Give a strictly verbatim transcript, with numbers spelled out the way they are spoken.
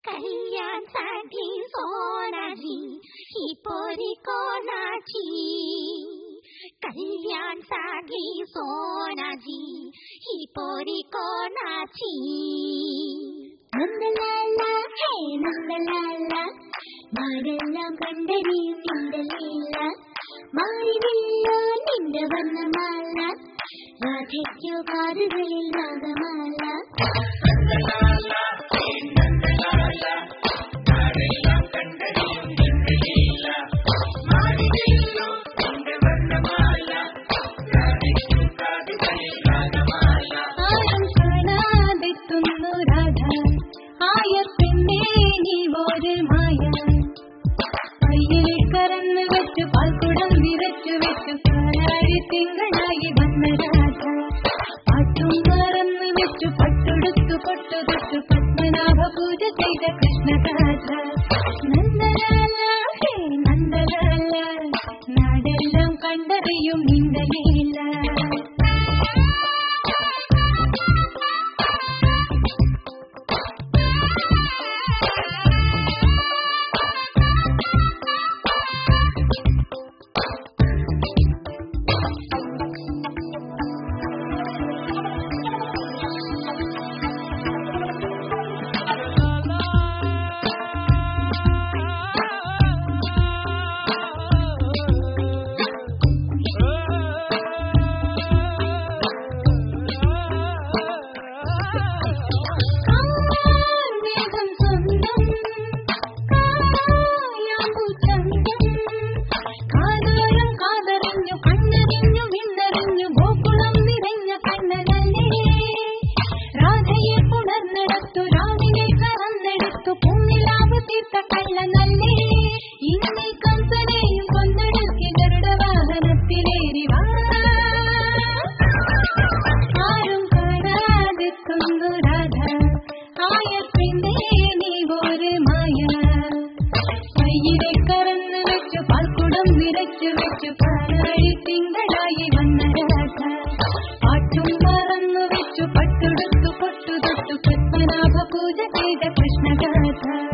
कल्याण साठी सोनाजी ही पोरी कोणाची, कल्याण साठी सोनाजी ही पोरी कोणाची. നന്ദലാല ഹേ നന്ദലാല മാരെല്ലാം കണ്ടറിയും നിന്റെ ലീല, മാറിവില്ലോ നിന്റെ വർണ്ണമാല, രാധയ്ക്കോ കാതുകളിൽ രാഗമാല. നന്ദലാല ഹേ നന്ദലാല മാരെല്ലാം കണ്ടറിയും നിന്റെ ലീല, മാറിവില്ലോ നിന്റെ വർണ്ണമാല, രാധയ്ക്കോ കാതുകളിൽ രാഗമാല. ആരും കാണാതെത്തുന്നു രാധ ആയത്തിന്റെ നീ ഒരു മായ, കയ്യിൽ കറന്ന് വെച്ച് പാൽക്കുടം വിരച്ചു വെച്ചു കാലാഴി തിങ്കളായി വന്ന രാധ, പാട്ടും മറന്ന് വെച്ചു പട്ടുടുത്തു പൊട്ടുതൊട്ടു പത്മനാഭ പൂജ ചെയ്ത കൃഷ്ണരാധ. നന്ദലാല ഹേ നന്ദലാല നാടെല്ലാം കണ്ടറിയും നിന്റെ ലീല. വിരച്ചു വെച്ചു കാലാഴി തിങ്കളായി വന്ന രാധ, പാട്ടും മറന്നു വെച്ചു പട്ടുടുത്തു പൊട്ടുതൊട്ടു പത്മനാഭ പൂജ ചെയ്ത കൃഷ്ണഗാഥ.